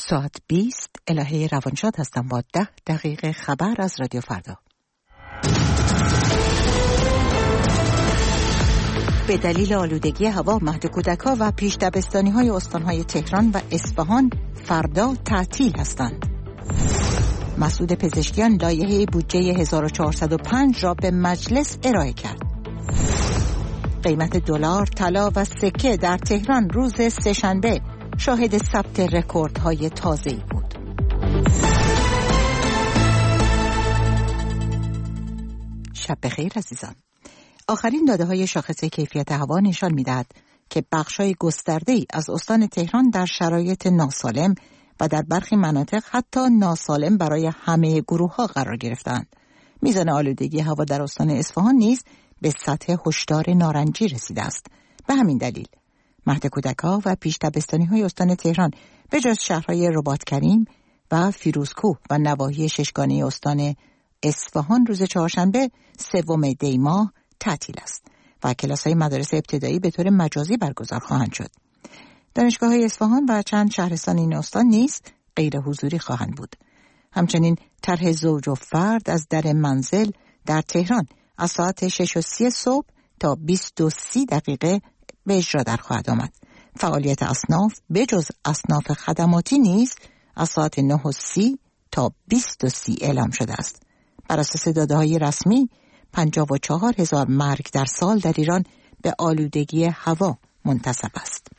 ساعت 20 الهه روانشاد هستم با 10 دقیقه خبر از رادیو فردا. به دلیل آلودگی هوا مهد کودک‌ها و پیش دبستانی‌های استان‌های تهران و اصفهان فردا تعطیل هستند. مسعود پزشکیان لایحه بودجه 1405 را به مجلس ارائه کرد. قیمت دلار، طلا و سکه در تهران روز سه‌شنبه شاهد ثبت رکوردهای تازه‌ای بود. شب بخیر عزیزان. آخرین داده‌های شاخص کیفیت هوا نشان می‌دهد که بخش‌های گسترده‌ای از استان تهران در شرایط ناسالم و در برخی مناطق حتی ناسالم برای همه گروه‌ها قرار گرفتند. میزان آلودگی هوا در استان اصفهان نیز به سطح هشدار نارنجی رسیده است. به همین دلیل مهد کودک‌ها و پیش دبستانی‌های استان تهران به جز شهرهای رباط‌کریم و فیروزکوه و نواحی ششگانه استان اصفهان روز چهارشنبه 3 دی ماه تعطیل است و کلاس‌های مدارس ابتدایی به طور مجازی برگزار خواهند شد. دانشگاه‌های اصفهان و چند شهرستان این استان نیز غیر حضوری خواهند بود. همچنین طرح زوج و فرد از در منزل در تهران از ساعت 6:30 صبح تا 20:30 به اجرا در خواهد آمد. فعالیت اصناف به جز اصناف خدماتی نیز از ساعت 9:30 تا 20:30 اعلام شده است. بر اساس داده‌های رسمی 54,000 مرگ در سال در ایران به آلودگی هوا منتسب است.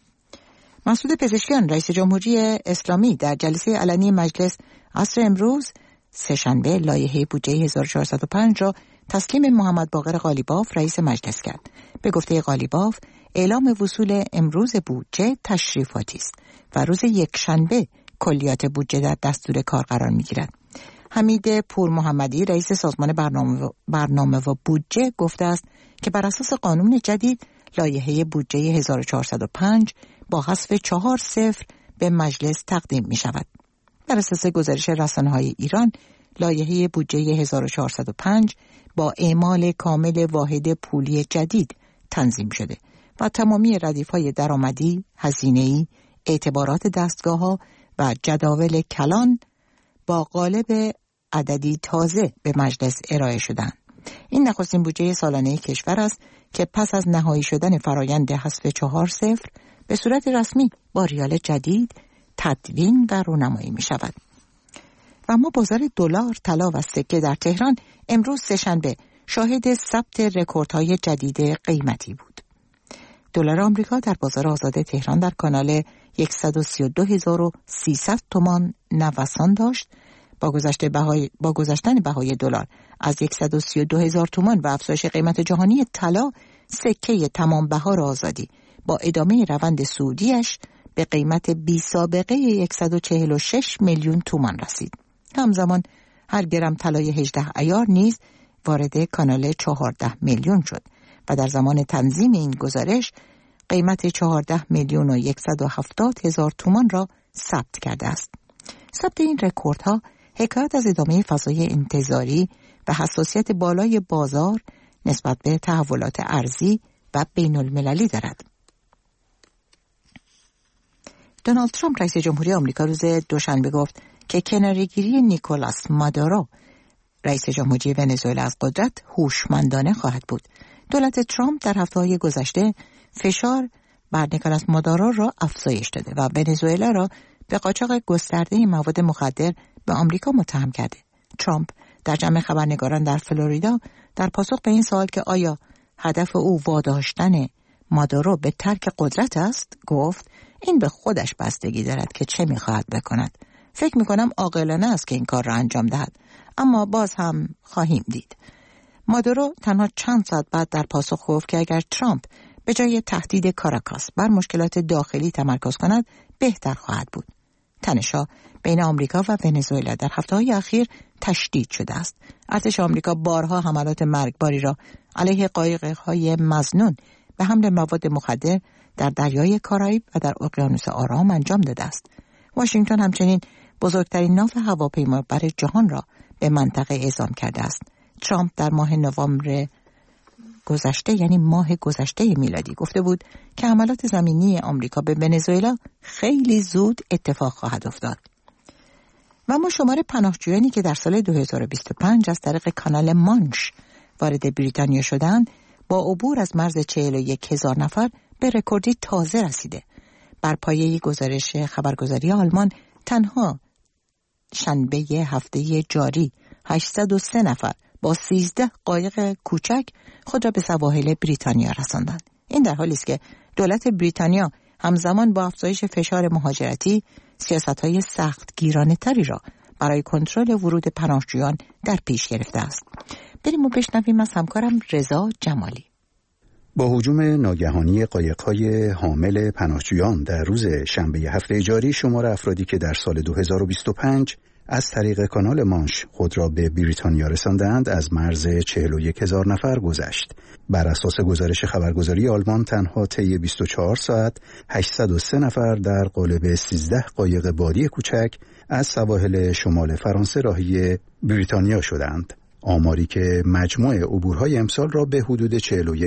مسعود پزشکیان رئیس جمهوری اسلامی در جلسه علنی مجلس عصر امروز سه‌شنبه لایحه بودجه 1405 را تسلیم محمد باقر قالیباف رئیس مجلس کرد. به گفته قالیباف اعلام وصول امروز بودجه تشریفاتی است و روز یکشنبه کلیات بودجه در دستور کار قرار می‌گیرد. حمید پور محمدی رئیس سازمان برنامه و بودجه گفته است که بر اساس قانون جدید لایحه بودجه 1405 با حذف 4 صفر به مجلس تقدیم می شود. بر اساس گزارش رسانه‌های ایران لایحه بودجه 1405 با اعمال کامل واحد پولی جدید تنظیم شده و تمامی ردیف‌های درآمدی، هزینه‌ای، اعتبارات دستگاه‌ها و جداول کلان با قالب عددی تازه به مجلس ارائه شدند. این نخستین بودجه سالانه کشور است که پس از نهایی شدن فرایند حذف 4 صفر به صورت رسمی با ریال جدید تدوین و رونمایی می شود. و اما بازار دلار، طلا و سکه در تهران امروز سه‌شنبه شاهد ثبت رکوردهای جدید قیمتی بود. دلار آمریکا در بازار آزاد تهران در کانال 132,300 تومان نوسان داشت. با گذشتن بهای دلار از 132,000 تومان و افزایش قیمت جهانی طلا، سکه تمام بهار آزادی با ادامه روند صعودیش به قیمت بی سابقه 146 میلیون تومان رسید. همزمان هر گرم طلای 18 عیار نیز وارد کانال 14 میلیون شد و در زمان تنظیم این گزارش قیمت 14 میلیون و 170 هزار تومان را ثبت کرده است. ثبت این رکوردها حکایت از ادامه فضای انتظاری و حساسیت بالای بازار نسبت به تحولات ارزی و بین المللی دارد. دونالد ترامپ رئیس جمهوری آمریکا روز دوشنبه گفت که کناره‌گیری نیکولاس مادورو رئیس جمهوری ونزوئلا از قدرت هوشمندانه خواهد بود. دولت ترامپ در هفته‌های گذشته فشار بر نیکولاس مادورو را افزایش داده و ونزوئلا را به قاچاق گسترده مواد مخدر به آمریکا متهم کرده. ترامپ در جمع خبرنگاران در فلوریدا در پاسخ به این سوال که آیا هدف او واداشتن مادورو به ترک قدرت است، گفت این به خودش بستگی دارد که چه می‌خواهد بکند. فکر می‌کنم عاقلانه است که این کار را انجام دهد، اما باز هم خواهیم دید. مادورو تنها چند ساعت بعد در پاسخ گفت که اگر ترامپ به جای تهدید کاراکاس بر مشکلات داخلی تمرکز کند بهتر خواهد بود. تنش‌ها بین آمریکا و ونزوئلا در هفته‌های اخیر تشدید شده است. ارتش آمریکا بارها حملات مرگباری را علیه قایق‌های مظنون به حمل مواد مخدر در دریای کارائیب و در اقیانوس آرام انجام داده است. واشنگتن همچنین بزرگترین ناو هواپیمابر جهان را به منطقه اعزام کرده است. ترامپ در ماه نوامبر گذشته یعنی ماه گذشته میلادی گفته بود که حملات زمینی آمریکا به ونزوئلا خیلی زود اتفاق خواهد افتاد. و اما شمار پناهجویانی که در سال 2025 از طریق کانال مانش وارد بریتانیا شدند با عبور از مرز 41,000 نفر به رکوردی تازه رسیده. بر پایه گزارش خبرگزاری آلمان تنها شنبه هفته جاری 803 نفر با 13 قایق کوچک خود را به سواحل بریتانیا رساندند. این در حالی است که دولت بریتانیا همزمان با افزایش فشار مهاجرتی سیاست‌های سختگیرانه‌تری را برای کنترل ورود پناهجویان در پیش گرفته است. بریم و بشنویم از همکارم رضا جمالی. با هجوم ناگهانی قایق‌های حامل پناهجویان در روز شنبه هفته جاری، شمار افرادی که در سال 2025 از طریق کانال مانش خود را به بریتانیا رساندند از مرز 41,000 نفر گذشت. بر اساس گزارش خبرگزاری آلمان تنها طی 24 ساعت 803 نفر در قالب 13 قایق بادی کوچک از سواحل شمال فرانسه راهی بریتانیا شدند. آماری که مجموع عبورهای امسال را به حدود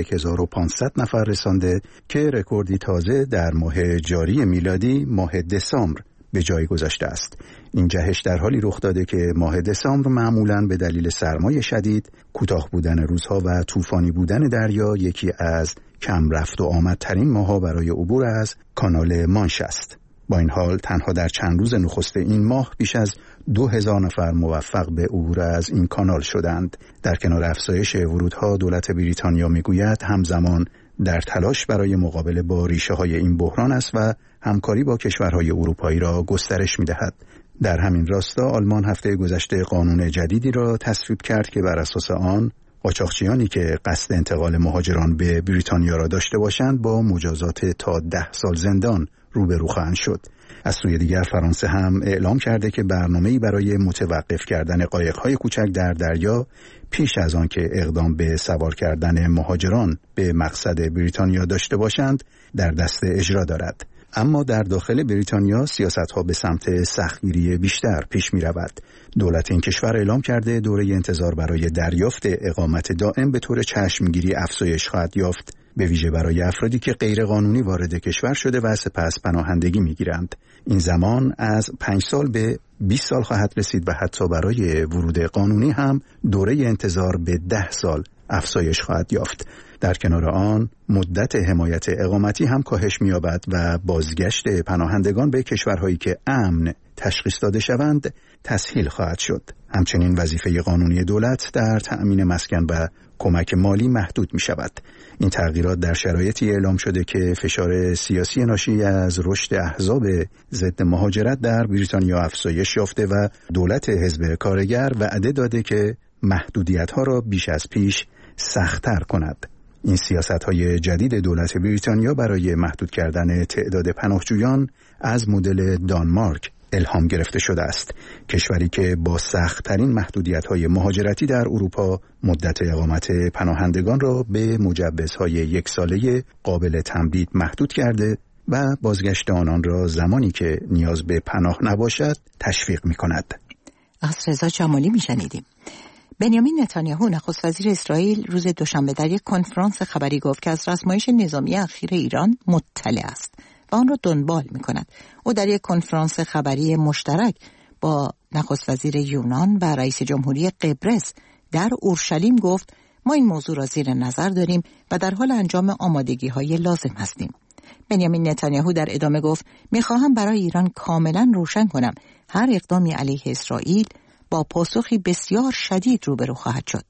41,500 نفر رسانده که رکوردی تازه در ماه جاری میلادی ماه دسامبر به جای گذاشته است. این جهش در حالی رخ داده که ماه دسامبر معمولاً به دلیل سرمای شدید، کوتاه بودن روزها و طوفانی بودن دریا یکی از کم رفت و آمدترین ماه‌ها برای عبور از کانال مانش است. با این حال تنها در چند روز نخست این ماه بیش از 2,000 نفر موفق به عبور از این کانال شدند. در کنار افزایش ورودها، دولت بریتانیا میگوید همزمان در تلاش برای مقابله با ریشه‌های این بحران است و همکاری با کشورهای اروپایی را گسترش می‌دهد. در همین راستا آلمان هفته گذشته قانون جدیدی را تصویب کرد که بر اساس آن قاچاقچیانی که قصد انتقال مهاجران به بریتانیا را داشته باشند با مجازات تا 10 سال زندان روبرو خواهند شد. از سوی دیگر فرانسه هم اعلام کرده که برنامه‌ای برای متوقف کردن قایق‌های کوچک در دریا پیش از آن که اقدام به سوار کردن مهاجران به مقصد بریتانیا داشته باشند در دست اجرا دارد. اما در داخل بریتانیا سیاست‌ها به سمت سختگیری بیشتر پیش می‌رود. دولت این کشور اعلام کرده دوره انتظار برای دریافت اقامت دائم به طور چشمگیری افزایش خواهد یافت، به ویژه برای افرادی که غیرقانونی وارد کشور شده و سپس پناهندگی می‌گیرند. این زمان از 5 سال به 20 سال خواهد رسید و حتی برای ورود قانونی هم دوره انتظار به 10 سال افزایش خواهد یافت. در کنار آن مدت حمایت اقامتی هم کاهش می‌یابد و بازگشت پناهندگان به کشورهایی که امن تشخیص داده شوند تسهیل خواهد شد. همچنین وظیفه قانونی دولت در تأمین مسکن و کمک مالی محدود می‌شود. این تغییرات در شرایطی اعلام شده که فشار سیاسی ناشی از رشد احزاب ضد مهاجرت در بریتانیا افزایش یافته و دولت حزب کارگر وعده داده که محدودیت‌ها را بیش از پیش سخت‌تر کند. این سیاست‌های جدید دولت بریتانیا برای محدود کردن تعداد پناهجویان از مدل دانمارک الهام گرفته شده است، کشوری که با سخت‌ترین محدودیت‌های مهاجرتی در اروپا مدت اقامت پناهندگان را به مجوزهای 1 ساله قابل تمدید محدود کرده و بازگشت آنان را زمانی که نیاز به پناه نباشد تشویق می‌کند. از رضا جمالی میشنیدیم. بنیامین نتانیاهو نخست وزیر اسرائیل روز دوشنبه در یک کنفرانس خبری گفت که از رزمایش نظامی اخیر ایران مطلع است و آن را دنبال می‌کند. او در یک کنفرانس خبری مشترک با نخست وزیر یونان و رئیس جمهوری قبرس در اورشلیم گفت ما این موضوع را زیر نظر داریم و در حال انجام آمادگی‌های لازم هستیم. بنیامین نتانیاهو در ادامه گفت می‌خواهم برای ایران کاملاً روشن کنم هر اقدامی علیه اسرائیل با پاسخی بسیار شدید روبرو خواهد شد.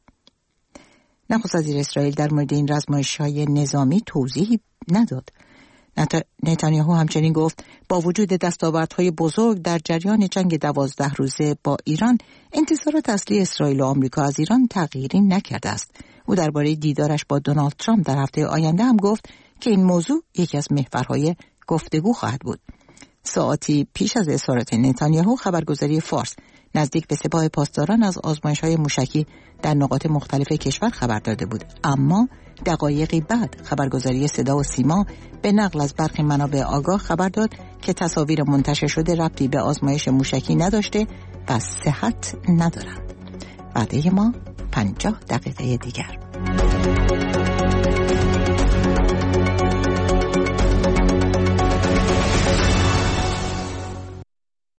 نخست وزیر اسرائیل در مورد این رزمایش‌های نظامی توضیحی نداد. نتانیاهو همچنین گفت با وجود دستاوردهای بزرگ در جریان جنگ 12 روزه با ایران، انتظارات اصلی اسرائیل و آمریکا از ایران تغییری نکرده است. او درباره دیدارش با دونالد ترامپ در هفته آینده هم گفت که این موضوع یکی از محورهای گفتگو خواهد بود. ساعتی پیش از اظهارات نتانیاهو، خبرگزاری فارس نزدیک به سپاه پاسداران از آزمایش‌های موشکی در نقاط مختلف کشور خبر داده بود، اما دقایقی بعد خبرگزاری صدا و سیما به نقل از برخی منابع آگاه خبر داد که تصاویر منتشر شده ربطی به آزمایش موشکی نداشته و صحت ندارند. بعد ما 50 دقیقه دیگر.